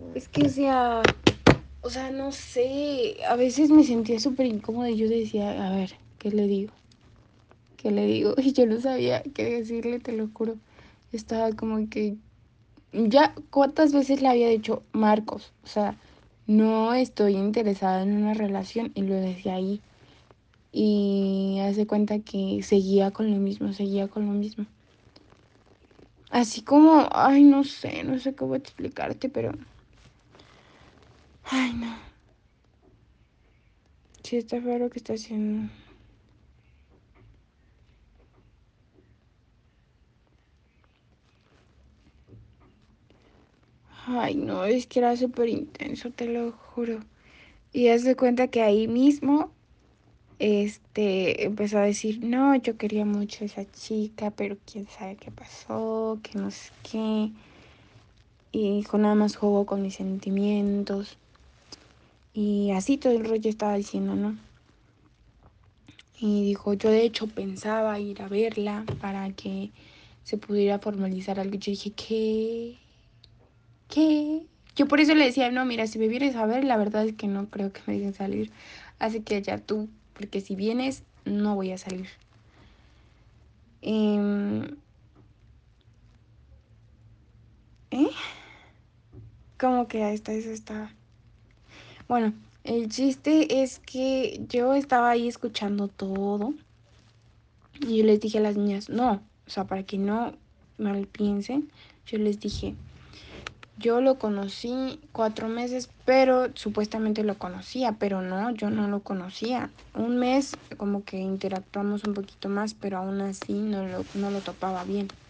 Es que, o sea, no sé, a veces me sentía súper incómoda y yo decía, a ver, ¿qué le digo? ¿Qué le digo? Y yo no sabía qué decirle, te lo juro. Estaba como que, ya, ¿cuántas veces le había dicho Marcos? O sea, no estoy interesada en una relación y lo decía ahí. Y hace cuenta que seguía con lo mismo, seguía con lo mismo. Así como, ay, no sé cómo explicarte, pero, ay, no. Sí, está feo lo que está haciendo. Ay, no, es que era súper intenso, te lo juro. Y hace cuenta que ahí mismo, empezó a decir, no, yo quería mucho a esa chica, pero quién sabe qué pasó, que no sé qué. Y dijo, nada más jugó con mis sentimientos. Y así todo el rollo estaba diciendo, ¿no? Y dijo, yo de hecho pensaba ir a verla para que se pudiera formalizar algo. Yo dije, ¿qué? ¿Qué? Yo por eso le decía, no, mira, si me vienes a ver, la verdad es que no creo que me dejen salir. Así que ya tú, porque si vienes, no voy a salir. Eh, ¿Eh? ¿Cómo que hasta eso estaba? Bueno, el chiste es que yo estaba ahí escuchando todo. Y yo les dije a las niñas, no, o sea, para que no mal piensen, yo les dije, yo lo conocí 4 meses, pero supuestamente lo conocía, pero no, yo no lo conocía. Un mes como que interactuamos un poquito más, pero aún así no lo topaba bien.